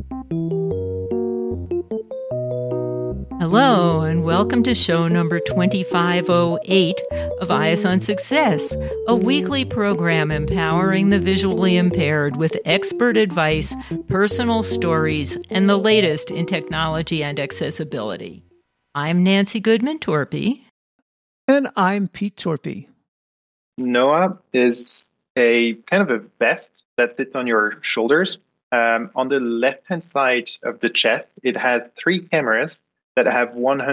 Hello, and welcome to show number 2508 of Eyes on Success, a weekly program empowering the visually impaired with expert advice, personal stories, and the latest in technology and accessibility. I'm Nancy Goodman-Torpy. And I'm Pete Torpy. Noah is a kind of a vest that fits on your shoulders. On the left-hand side of the chest, it has 3 cameras that have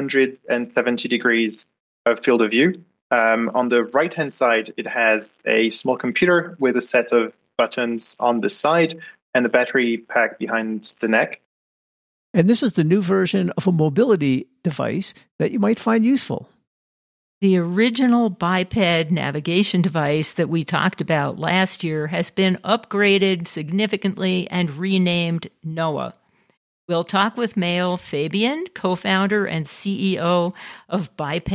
170 degrees of field of view. On the right-hand side, it has a small computer with a set of buttons on the side and a battery pack behind the neck. And this is the new version of a mobility device that you might find useful. The original biped navigation device that we talked about last year has been upgraded significantly and renamed Noah. We'll talk with Maël Fabian, co-founder and CEO of Biped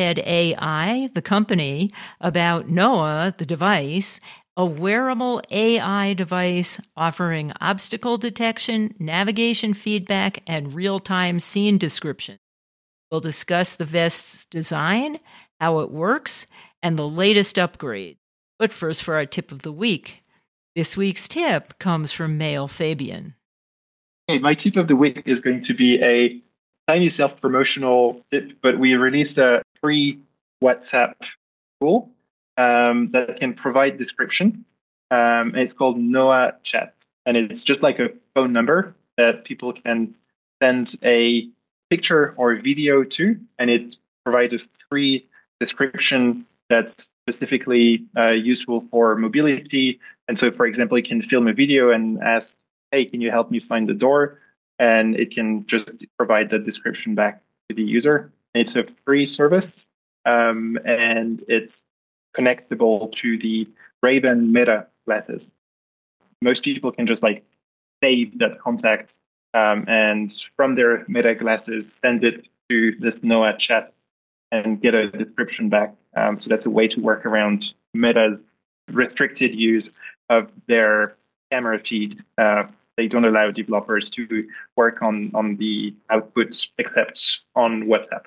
AI, the company, about Noah, the device, a wearable AI device offering obstacle detection, navigation feedback, and real-time scene description. We'll discuss the vest's design, how it works, and the latest upgrades. But first for our tip of the week. This week's tip comes from Maël Fabian. Hey, my tip of the week is going to be a tiny self-promotional tip, but we released a free WhatsApp tool that can provide description. And it's called Noah Chat. And it's just like a phone number that people can send a picture or video to, and it provides a free description that's specifically useful for mobility. And so, for example, you can film a video and ask, hey, can you help me find the door? And it can just provide the description back to the user. It's a free service, and it's connectable to the Ray-Ban Meta glasses. Most people can just save that contact and from their Meta glasses, send it to this Noah Chat and get a description back. So that's a way to work around Meta's restricted use of their camera feed. They don't allow developers to work on the outputs except on WhatsApp.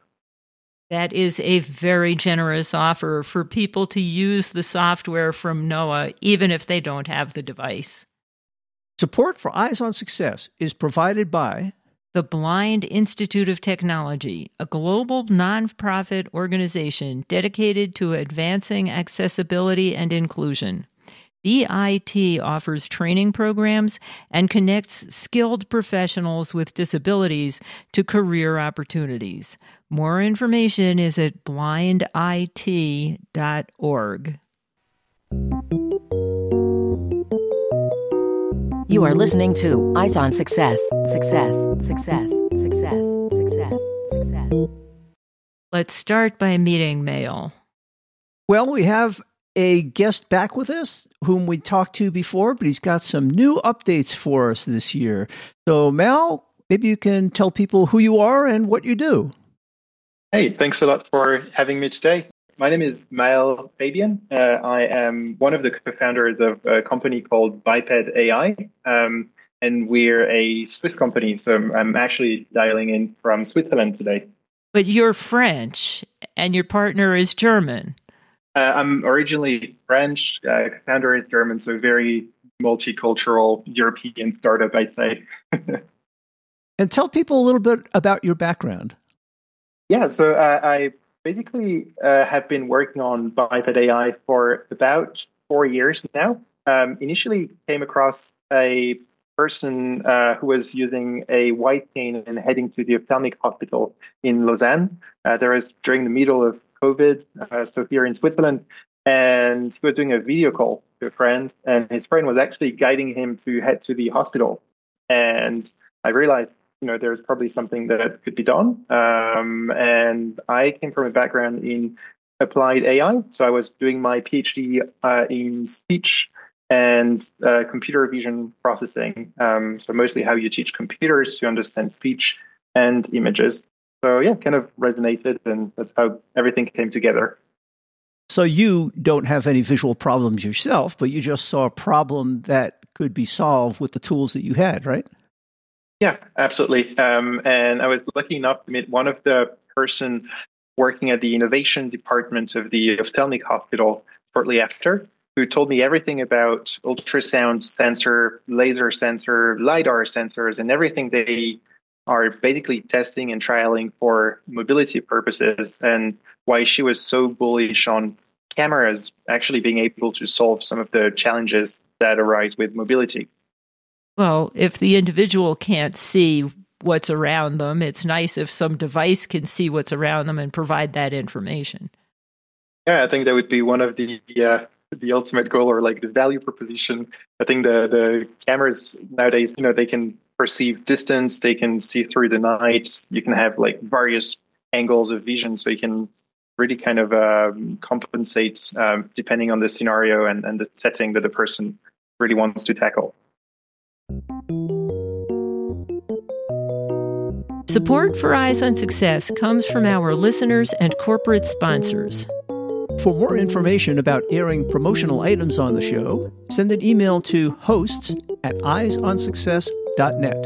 That is a very generous offer for people to use the software from Noah, even if they don't have the device. Support for Eyes on Success is provided by the Blind Institute of Technology, a global nonprofit organization dedicated to advancing accessibility and inclusion. BIT offers training programs and connects skilled professionals with disabilities to career opportunities. More information is at blindit.org. You are listening to Eyes on Success. Success, success, success, success, success. Let's start by meeting Maël. Well, we have a guest back with us whom we talked to before, but he's got some new updates for us this year. So, Maël, maybe you can tell people who you are and what you do. Hey, thanks a lot for having me today. My name is Maël Fabian. I am one of the co-founders of a company called Biped AI, and we're a Swiss company. So I'm actually dialing in from Switzerland today. But you're French, and your partner is German. I'm originally French, founder is German, so very multicultural European startup, I'd say. And tell people a little bit about your background. Yeah, so I basically have been working on Biped AI for about 4 years now. Initially came across a person who was using a white cane and heading to the ophthalmic hospital in Lausanne. There was during the middle of COVID, so here in Switzerland, and he was doing a video call to a friend, and his friend was actually guiding him to head to the hospital. And I realized, there's probably something that could be done. And I came from a background in applied AI, so I was doing my PhD in speech and computer vision processing. So mostly how you teach computers to understand speech and images. So yeah, kind of resonated, and that's how everything came together. So you don't have any visual problems yourself, but you just saw a problem that could be solved with the tools that you had, right? Yeah, absolutely. And I was lucky enough to meet one of the person working at the innovation department of the ophthalmic hospital shortly after, who told me everything about ultrasound sensor, laser sensor, LiDAR sensors, and everything they are basically testing and trialing for mobility purposes, and why she was so bullish on cameras actually being able to solve some of the challenges that arise with mobility. Well, if the individual can't see what's around them, it's nice if some device can see what's around them and provide that information. Yeah, I think that would be one of the ultimate goal, or like the value proposition. I think the cameras nowadays, they can perceive distance, they can see through the night. You can have like various angles of vision, so you can really kind of compensate depending on the scenario and the setting that the person really wants to tackle. Support for Eyes on Success comes from our listeners and corporate sponsors. For more information about airing promotional items on the show, send an email to hosts@eyesonsuccess.net.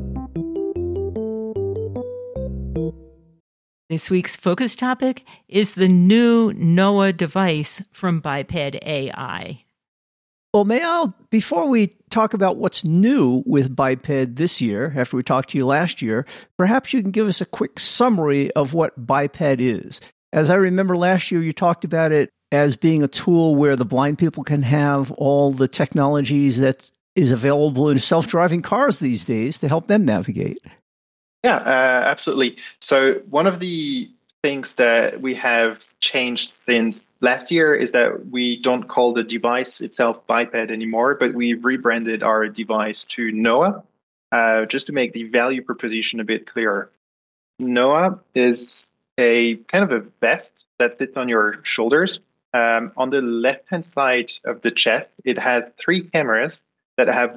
This week's focus topic is the new NOAA device from Biped AI. Well, Mael, before we talk about what's new with Biped this year, after we talked to you last year, perhaps you can give us a quick summary of what Biped is. As I remember last year, you talked about it as being a tool where the blind people can have all the technologies that is available in self-driving cars these days to help them navigate. Yeah, absolutely. So one of the things that we have changed since last year is that we don't call the device itself Biped anymore, but we rebranded our device to NOAA, just to make the value proposition a bit clearer. NOAA is a kind of a vest that fits on your shoulders. On the left-hand side of the chest, it has 3 cameras that have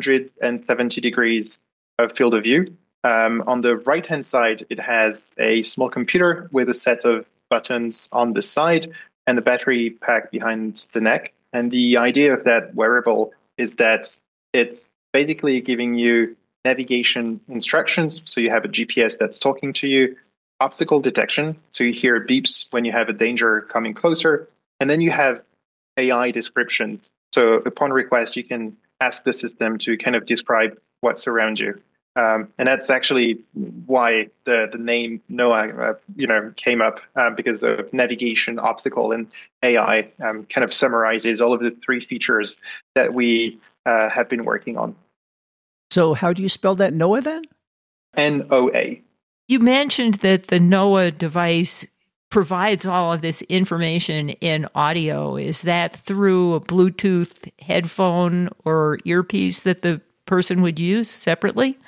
170 degrees of field of view. On the right-hand side, it has a small computer with a set of buttons on the side and a battery pack behind the neck. And the idea of that wearable is that it's basically giving you navigation instructions. So you have a GPS that's talking to you, obstacle detection, so you hear beeps when you have a danger coming closer, and then you have AI descriptions. So upon request, you can ask the system to kind of describe what's around you. And that's actually why the name NOAA, came up, because of navigation, obstacle, and AI kind of summarizes all of the 3 features that we have been working on. So how do you spell that NOAA then? NOA. You mentioned that the NOAA device provides all of this information in audio. Is that through a Bluetooth headphone or earpiece that the person would use separately?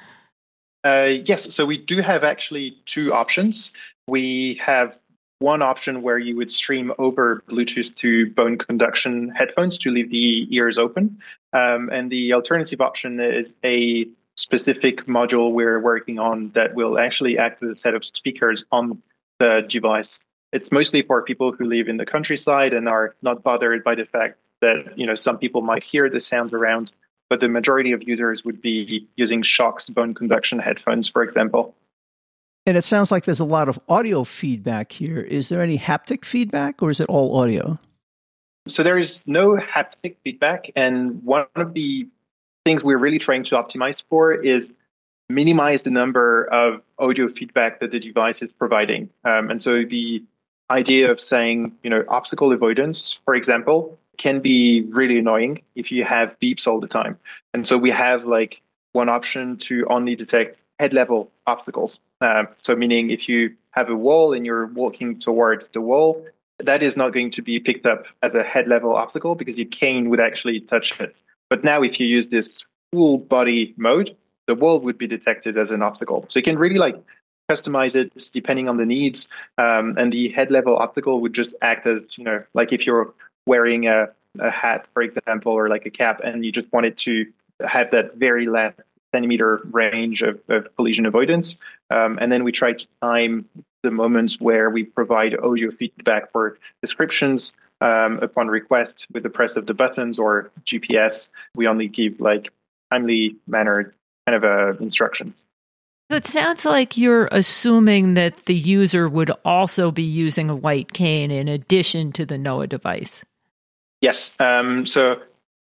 Yes, so we do have actually 2 options. We have one option where you would stream over Bluetooth to bone conduction headphones to leave the ears open. And the alternative option is a specific module we're working on that will actually act as a set of speakers on the device. It's mostly for people who live in the countryside and are not bothered by the fact that, some people might hear the sounds around, but the majority of users would be using Shox bone conduction headphones, for example. And it sounds like there's a lot of audio feedback here. Is there any haptic feedback, or is it all audio? So there is no haptic feedback. And one of the things we're really trying to optimize for is minimize the number of audio feedback that the device is providing. And so the idea of saying, obstacle avoidance, for example, can be really annoying if you have beeps all the time. And so we have like one option to only detect head level obstacles. So meaning if you have a wall and you're walking towards the wall, that is not going to be picked up as a head level obstacle because your cane would actually touch it. But now if you use this full body mode, the wall would be detected as an obstacle. So you can really customize it depending on the needs. And the head level obstacle would just act as, like if you're wearing a hat, for example, or like a cap, and you just wanted to have that very last centimeter range of collision avoidance. And then we try to time the moments where we provide audio feedback for descriptions upon request with the press of the buttons or GPS. We only give timely mannered kind of instructions. So it sounds like you're assuming that the user would also be using a white cane in addition to the NOAA device. Yes. So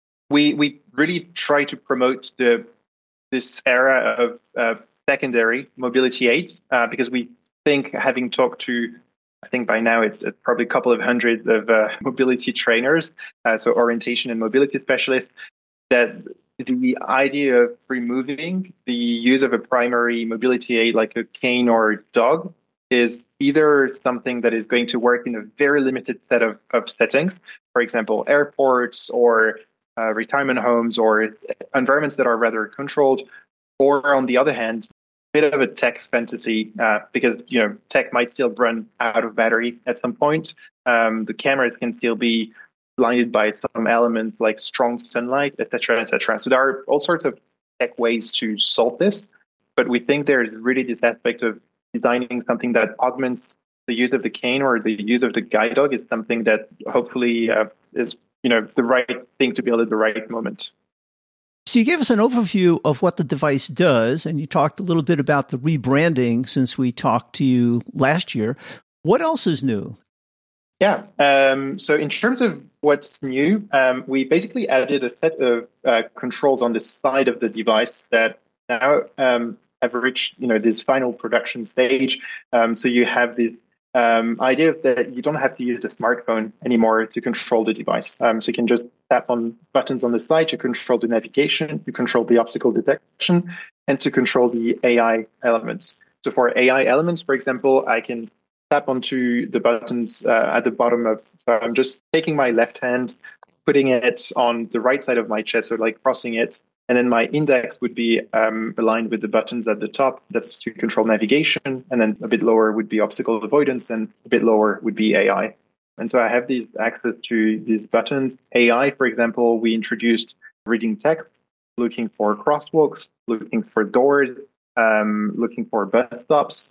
we really try to promote this era of secondary mobility aids because we think, having talked to, I think by now it's probably a couple of hundreds of mobility trainers, so orientation and mobility specialists, that the idea of removing the use of a primary mobility aid like a cane or dog is either something that is going to work in a very limited set of settings, for example, airports or retirement homes or environments that are rather controlled, or on the other hand, a bit of a tech fantasy because tech might still run out of battery at some point. The cameras can still be blinded by some elements like strong sunlight, etc., etc. So there are all sorts of tech ways to solve this, but we think there's really this aspect of designing something that augments the use of the cane or the use of the guide dog is something that hopefully is the right thing to build at the right moment. So you gave us an overview of what the device does, and you talked a little bit about the rebranding since we talked to you last year. What else is new? Yeah. So in terms of what's new, we basically added a set of controls on the side of the device that now have reached this final production stage. So you have this idea that you don't have to use the smartphone anymore to control the device. So you can just tap on buttons on the side to control the navigation, to control the obstacle detection, and to control the AI elements. So for AI elements, for example, I can tap onto the buttons at the bottom of, so I'm just taking my left hand, putting it on the right side of my chest, so like crossing it, and then my index would be aligned with the buttons at the top. That's to control navigation, and then a bit lower would be obstacle avoidance, and a bit lower would be AI. And so I have these access to these buttons. AI, for example, we introduced reading text, looking for crosswalks, looking for doors, looking for bus stops.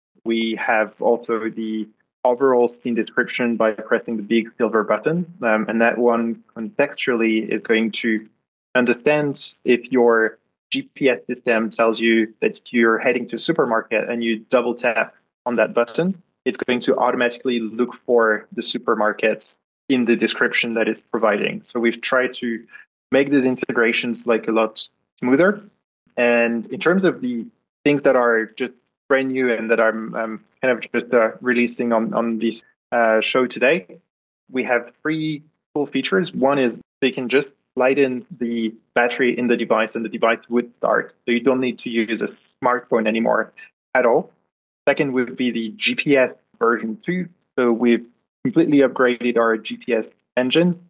We have also the overall scene description by pressing the big silver button. And that one contextually is going to understand if your GPS system tells you that you're heading to a supermarket and you double tap on that button, it's going to automatically look for the supermarkets in the description that it's providing. So we've tried to make the integrations like a lot smoother. And in terms of the things that are just brand new and that I'm kind of just releasing on this show today, we have 3 cool features. One is they can just slide in the battery in the device and the device would start. So you don't need to use a smartphone anymore at all. Second would be the GPS version 2. So we've completely upgraded our GPS engine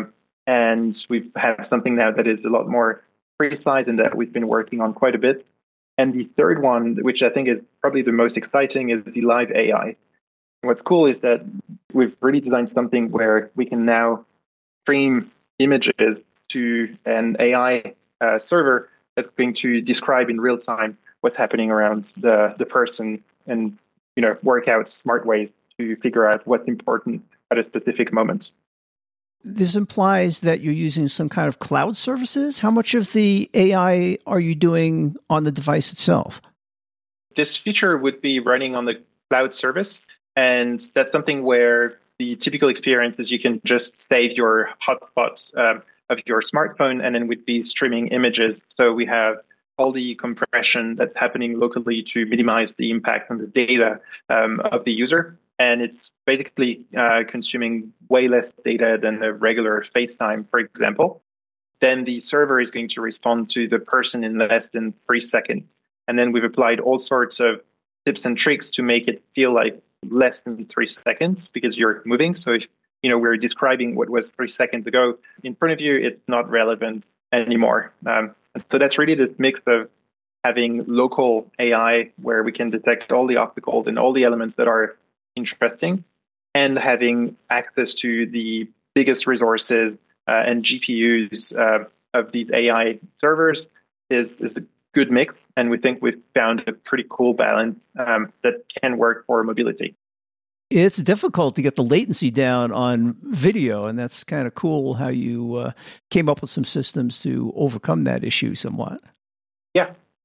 and we have something now that is a lot more precise and that we've been working on quite a bit. And the third one, which I think is probably the most exciting, is the live AI. What's cool is that we've really designed something where we can now stream images to an AI server that's going to describe in real time what's happening around the person and work out smart ways to figure out what's important at a specific moment. This implies that you're using some kind of cloud services. How much of the AI are you doing on the device itself? This feature would be running on the cloud service, and that's something where the typical experience is you can just save your hotspot of your smartphone, and then we'd be streaming images. So we have all the compression that's happening locally to minimize the impact on the data of the user. And it's basically consuming way less data than a regular FaceTime, for example. Then the server is going to respond to the person in less than 3 seconds. And then we've applied all sorts of tips and tricks to make it feel like less than 3 seconds because you're moving. So if we're describing what was 3 seconds ago in front of you, it's not relevant anymore. So that's really this mix of having local AI where we can detect all the obstacles and all the elements that are interesting, and having access to the biggest resources and GPUs of these AI servers is a good mix. And we think we've found a pretty cool balance that can work for mobility. It's difficult to get the latency down on video, and that's kind of cool how you came up with some systems to overcome that issue somewhat. Yeah.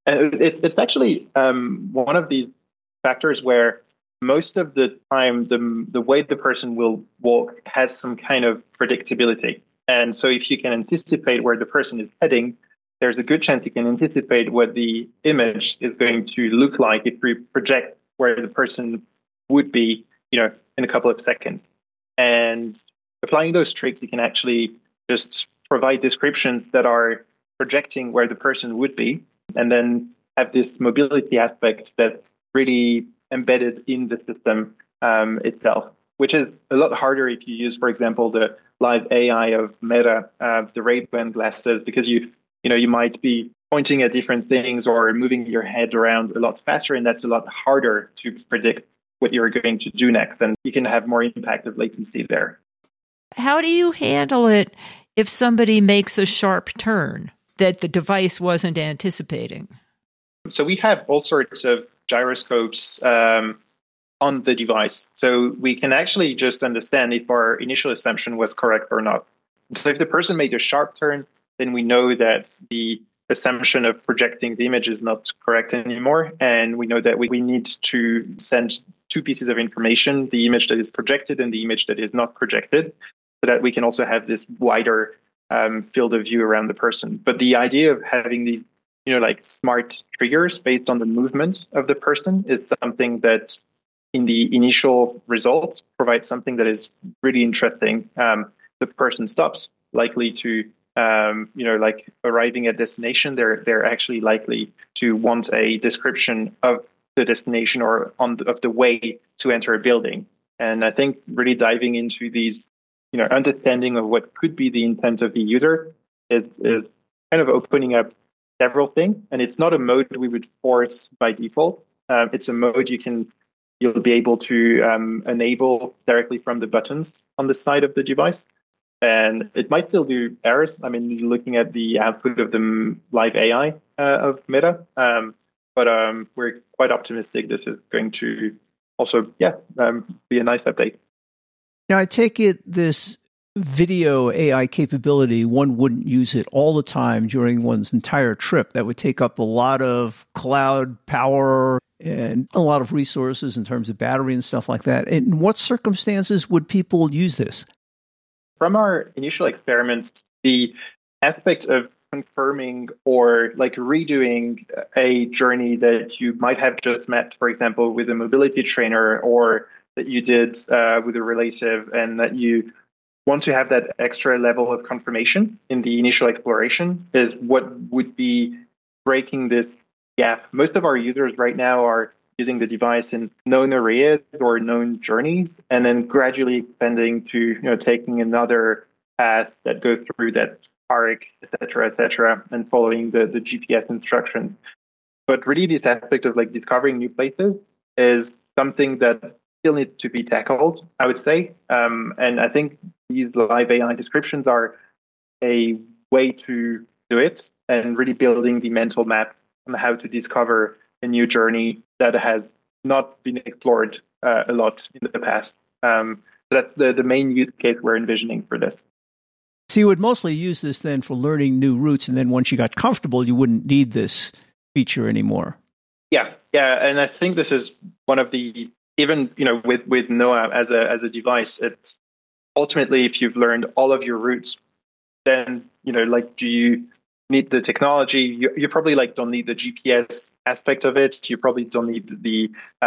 It's actually one of these factors where most of the time the way the person will walk has some kind of predictability. And so if you can anticipate where the person is heading, there's a good chance you can anticipate what the image is going to look like if we project where the person would be, in a couple of seconds. And applying those tricks, you can actually just provide descriptions that are projecting where the person would be, and then have this mobility aspect that's really embedded in the system itself, which is a lot harder if you use, for example, the live AI of Meta, the Ray-Ban glasses, because you might be pointing at different things or moving your head around a lot faster, and that's a lot harder to predict what you're going to do next, and you can have more impact of latency there. How do you handle it if somebody makes a sharp turn that the device wasn't anticipating? So we have all sorts of gyroscopes on the device. So we can actually just understand if our initial assumption was correct or not. So if the person made a sharp turn, then we know that the assumption of projecting the image is not correct anymore. And we know that we need to send two pieces of information, the image that is projected and the image that is not projected, so that we can also have this wider field of view around the person. But the idea of having these like smart triggers based on the movement of the person is something that in the initial results provides something that is really interesting. The person stops, likely to, like arriving at destination, they're actually likely to want a description of the destination or of the way to enter a building. And I think really diving into these, understanding of what could be the intent of the user is kind of opening up several things, and it's not a mode we would force by default. It's a mode you'll be able to enable directly from the buttons on the side of the device, and it might still do errors. I mean, you're looking at the output of the live AI of Meta, but we're quite optimistic this is going to also, be a nice update. Now, I take it this video AI capability, one wouldn't use it all the time during one's entire trip. That would take up a lot of cloud power and a lot of resources in terms of battery and stuff like that. In what circumstances would people use this? From our initial experiments, the aspect of confirming or like redoing a journey that you might have just met, for example, with a mobility trainer, or that you did with a relative, and that you want to have that extra level of confirmation in the initial exploration, is what would be breaking this gap. Most of our users right now are using the device in known areas or known journeys, and then gradually expanding to taking another path that goes through that park, et cetera, and following the GPS instructions. But really, this aspect of like discovering new places is something that still needs to be tackled, I would say. And I think these live AI descriptions are a way to do it, and really building the mental map on how to discover a new journey that has not been explored a lot in the past. That's the main use case we're envisioning for this. So you would mostly use this then for learning new routes, and then once you got comfortable, you wouldn't need this feature anymore. Yeah, and I think this is one of the, even with Noah as a device, it's ultimately, if you've learned all of your routes, then do you need the technology? You probably don't need the GPS aspect of it. You probably don't need the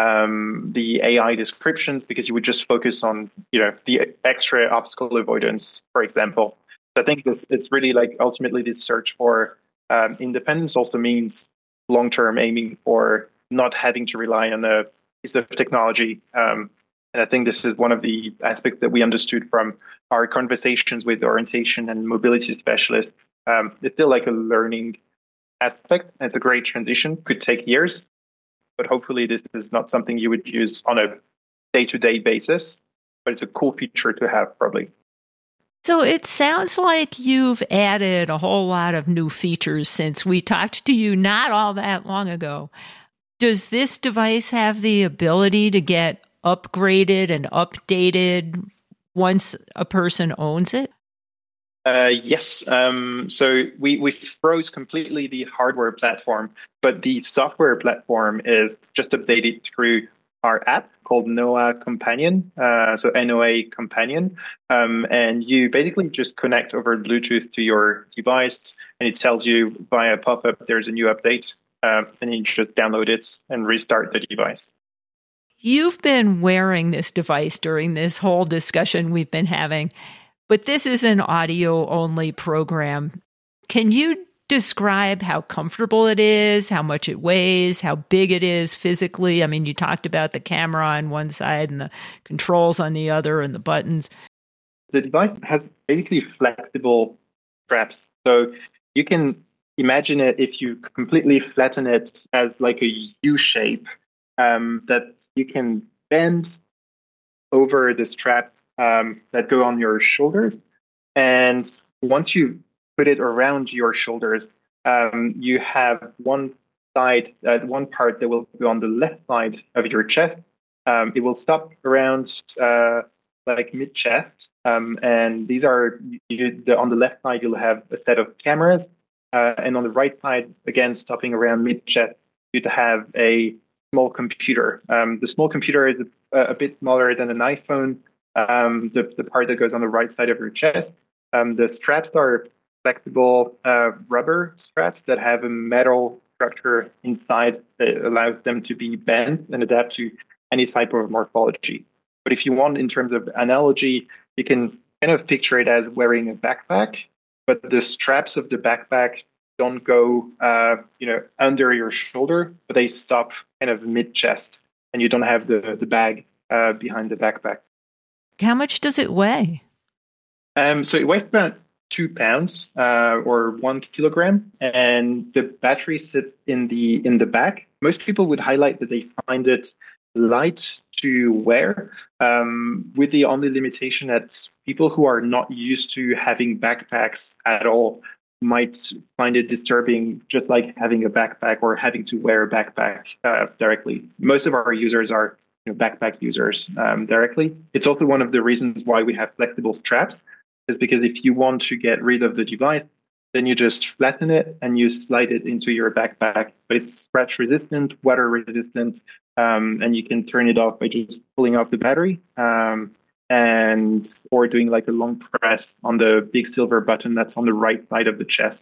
AI descriptions, because you would just focus on the extra obstacle avoidance, for example. So I think it's really ultimately this search for independence also means long-term aiming for not having to rely on a piece of technology. And I think this is one of the aspects that we understood from our conversations with orientation and mobility specialists. It's still a learning aspect. It's a great transition, could take years, but hopefully this is not something you would use on a day-to-day basis, but it's a cool feature to have probably. So it sounds like you've added a whole lot of new features since we talked to you not all that long ago. Does this device have the ability to get upgraded and updated once a person owns it? Yes. So we froze completely the hardware platform, but the software platform is just updated through our app called NOAA Companion. So NOA Companion. And you basically just connect over Bluetooth to your device, and it tells you via pop-up there's a new update, and you just download it and restart the device. You've been wearing this device during this whole discussion we've been having. But this is an audio-only program. Can you describe how comfortable it is, how much it weighs, how big it is physically? I mean, you talked about the camera on one side and the controls on the other and the buttons. The device has basically flexible straps. So you can imagine it if you completely flatten it as like a U shape, that you can bend over the strap that go on your shoulders. And once you put it around your shoulders, you have one part that will go on the left side of your chest. It will stop around like mid-chest. And these are, on the left side, you'll have a set of cameras. And on the right side, again, stopping around mid-chest, you'd have a small computer. The small computer is a bit smaller than an iPhone. The part that goes on the right side of your chest. The straps are flexible rubber straps that have a metal structure inside that allows them to be bent and adapt to any type of morphology. But if you want, in terms of analogy, you can kind of picture it as wearing a backpack, but the straps of the backpack don't go under your shoulder, but they stop kind of mid-chest, and you don't have the bag behind the backpack. How much does it weigh? So it weighs about 2 pounds or 1 kilogram, and the battery sits in the back. Most people would highlight that they find it light to wear, with the only limitation that people who are not used to having backpacks at all might find it disturbing, just like having a backpack or having to wear a backpack directly. Most of our users are backpack users directly. It's also one of the reasons why we have flexible straps, is because if you want to get rid of the device, then you just flatten it and you slide it into your backpack. But it's scratch resistant, water resistant, and you can turn it off by just pulling off the battery, or doing like a long press on the big silver button that's on the right side of the chest.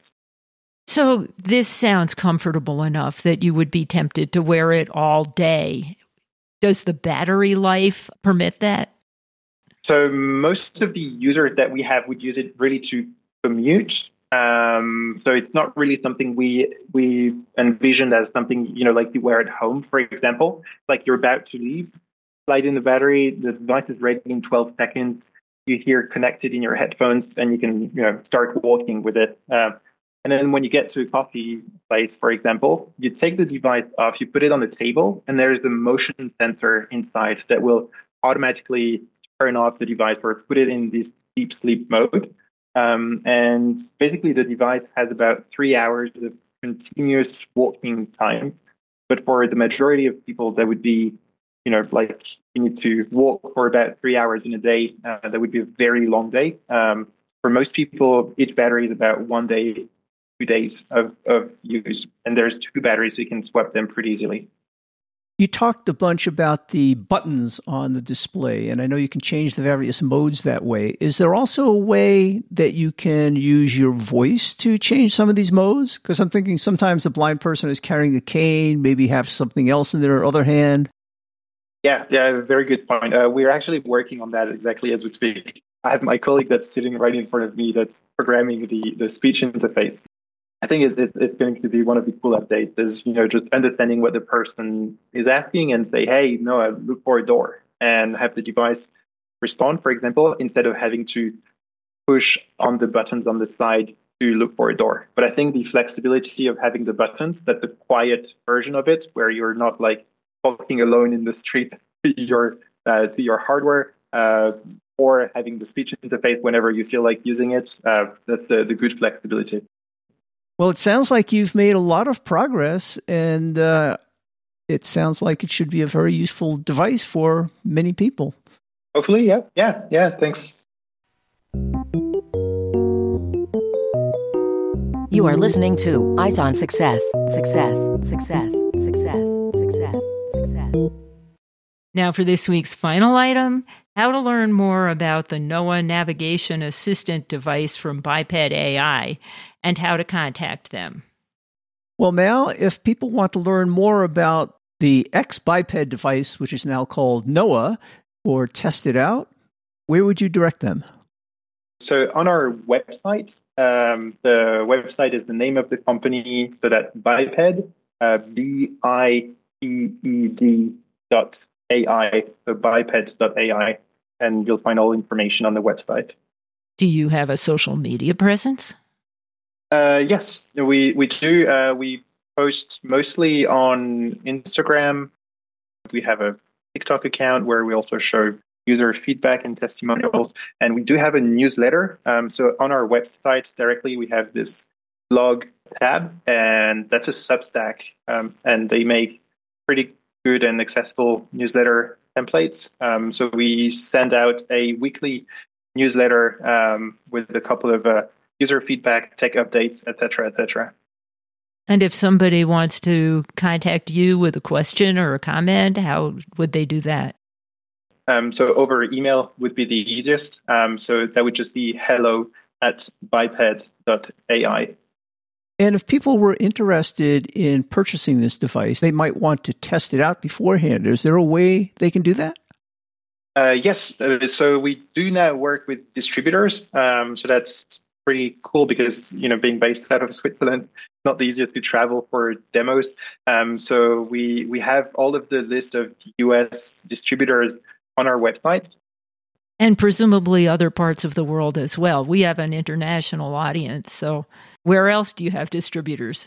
So this sounds comfortable enough that you would be tempted to wear it all day. Does the battery life permit that? So most of the users that we have would use it really to commute. So it's not really something we envisioned as something, like you wear at home, for example. Like you're about to leave, slide in the battery, the device is ready in 12 seconds. You hear connected in your headphones, and you can, start walking with it. And then when you get to a coffee place, for example, you take the device off, you put it on the table, and there's a motion sensor inside that will automatically turn off the device or put it in this deep sleep mode. And basically the device has about 3 hours of continuous walking time. But for the majority of people, that would be, like you need to walk for about 3 hours in a day. That would be a very long day. For most people, each battery is about 1 day, 2 days of use. And there's 2 batteries, so you can swap them pretty easily. You talked a bunch about the buttons on the display, and I know you can change the various modes that way. Is there also a way that you can use your voice to change some of these modes? Because I'm thinking sometimes a blind person is carrying a cane, maybe have something else in their other hand. Yeah, very good point. We're actually working on that exactly as we speak. I have my colleague that's sitting right in front of me that's programming the speech interface. I think it's going to be one of the cool updates is, just understanding what the person is asking and say, hey, no, look for a door, and have the device respond, for example, instead of having to push on the buttons on the side to look for a door. But I think the flexibility of having the buttons, that the quiet version of it, where you're not like walking alone in the street to your hardware, or having the speech interface whenever you feel like using it, that's the good flexibility. Well, it sounds like you've made a lot of progress, and it sounds like it should be a very useful device for many people. Hopefully, yeah. Thanks. You are listening to Eyes on Success. Success, success, success, success, success. Now for this week's final item, how to learn more about the NOAA Navigation Assistant device from Biped AI and how to contact them. Well, Mal, if people want to learn more about the X-Biped device, which is now called NOAA, or test it out, where would you direct them? So on our website, the website is the name of the company, so that's Biped, BIPED.ai, so biped.ai, and you'll find all information on the website. Do you have a social media presence? Yes, we do. We post mostly on Instagram. We have a TikTok account where we also show user feedback and testimonials. And we do have a newsletter. So on our website directly, we have this blog tab, and that's a Substack. And they make pretty good and accessible newsletter templates. So we send out a weekly newsletter with a couple of user feedback, tech updates, etc., etc. And if somebody wants to contact you with a question or a comment, how would they do that? So over email would be the easiest. So that would just be hello@biped.ai. And if people were interested in purchasing this device, they might want to test it out beforehand. Is there a way they can do that? Yes. So we do now work with distributors. So that's pretty cool because, being based out of Switzerland, not the easiest to travel for demos. So we have all of the list of US distributors on our website. And presumably other parts of the world as well. We have an international audience. So where else do you have distributors?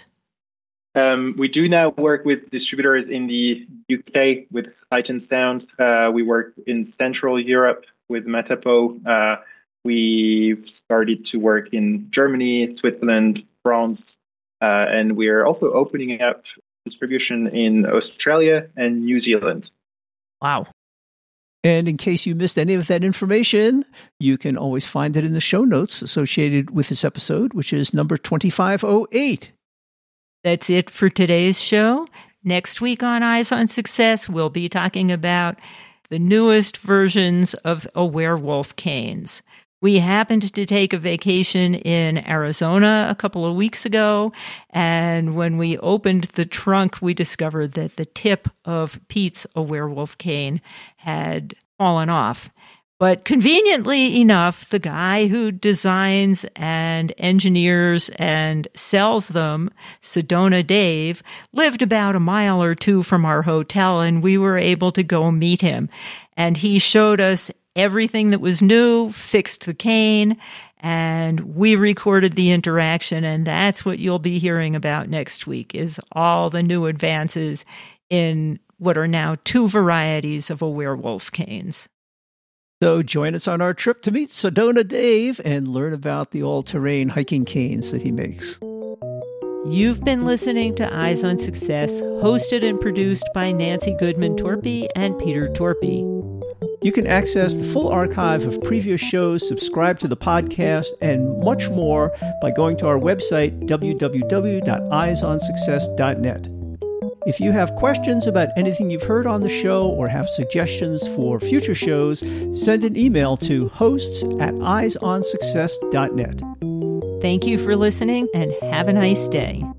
We do now work with distributors in the UK with Sight and Sound. We work in Central Europe with Metapo. We've started to work in Germany, Switzerland, France, and we're also opening up distribution in Australia and New Zealand. Wow. And in case you missed any of that information, you can always find it in the show notes associated with this episode, which is number 2508. That's it for today's show. Next week on Eyes on Success, we'll be talking about the newest versions of AwareWolf canes. We happened to take a vacation in Arizona a couple of weeks ago, and when we opened the trunk, we discovered that the tip of Pete's AwareWolf cane had fallen off. But conveniently enough, the guy who designs and engineers and sells them, Sedona Dave, lived about a mile or two from our hotel, and we were able to go meet him. And he showed us everything that was new, fixed the cane, and we recorded the interaction, and that's what you'll be hearing about next week, is all the new advances in what are now 2 varieties of AwareWolf canes. So join us on our trip to meet Sedona Dave and learn about the all-terrain hiking canes that he makes. You've been listening to Eyes on Success, hosted and produced by Nancy Goodman-Torpy and Peter Torpy. You can access the full archive of previous shows, subscribe to the podcast, and much more by going to our website, www.eyesonsuccess.net. If you have questions about anything you've heard on the show or have suggestions for future shows, send an email to hosts@eyesonsuccess.net. Thank you for listening and have a nice day.